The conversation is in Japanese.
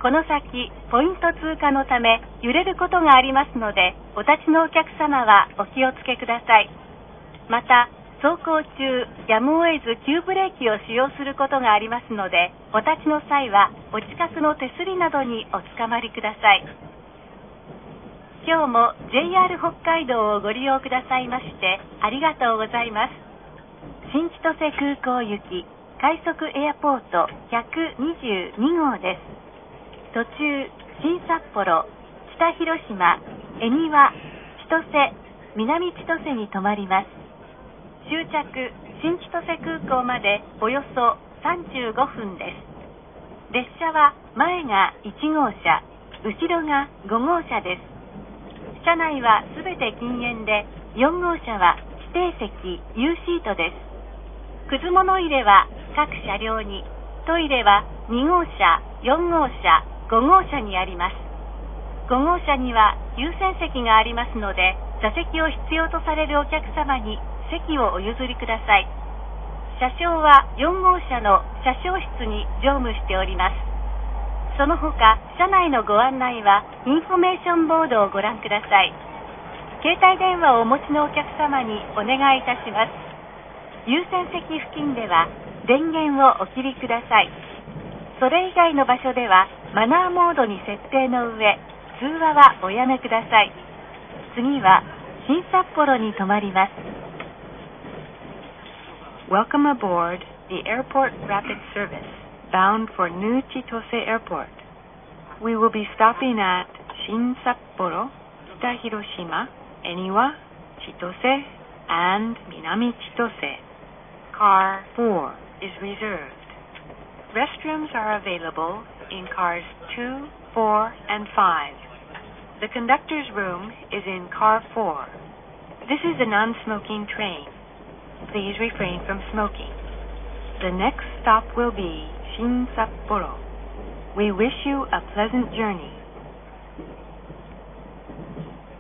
この先、ポイント通過のため揺れることがありますので、お立ちのお客様はお気をつけください。また、走行中、やむを得ず急ブレーキを使用することがありますので、お立ちの際はお近くの手すりなどにおつかまりください。今日も JR 北海道をご利用くださいましてありがとうございます。新千歳空港行き快速エアポート122号です。途中、新札幌、北広島、恵庭、千歳、南千歳に停まります。終着、新千歳空港までおよそ35分です。列車は前が1号車、後ろが5号車です。車内はすべて禁煙で、4号車は指定席 U シートです。くず物入れは各車両に、トイレは2号車、4号車、5号車にあります。5号車には優先席がありますので、座席を必要とされるお客様に席をお譲りください。車掌は4号車の車掌室に乗務しております。その他、車内のご案内はインフォメーションボードをご覧ください。携帯電話をお持ちのお客様にお願いいたします。優先席付近では電源をお切りください。それ以外の場所ではマナーモードに設定の上、通話はおやめください。次は新札幌に停まります。Welcome aboard the Airport Rapid Service bound for New Chitose Airport. We will be stopping at Shin Sapporo, Kita Hiroshima, Eniwa, Chitose, and Minami Chitose. Car 4 is reserved. Restrooms are available in cars 2, 4, and 5. The conductor's room is in car 4. This is a non-smoking train. Please refrain from smoking. The next stop will be Shin Sapporo. We wish you a pleasant journey.